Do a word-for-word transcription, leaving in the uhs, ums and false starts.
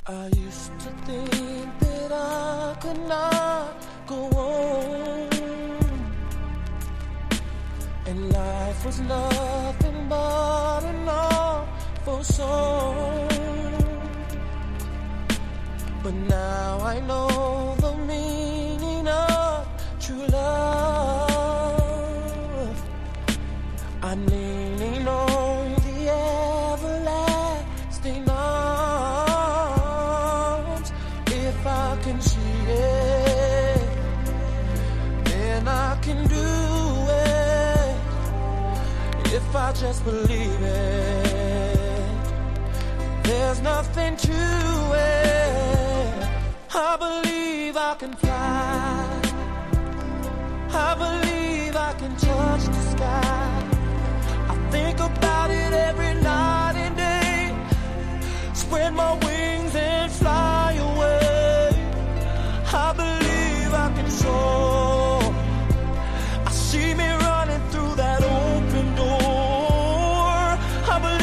I used to think that I could not go on, and life was nothing but an awful song. But now I know the meaning of true love. I'm leaning on the everlasting arms. If I can see it, then I can do it. If I just believe it, there's nothing to it. I believe I can fly. I believe I can touch the sky.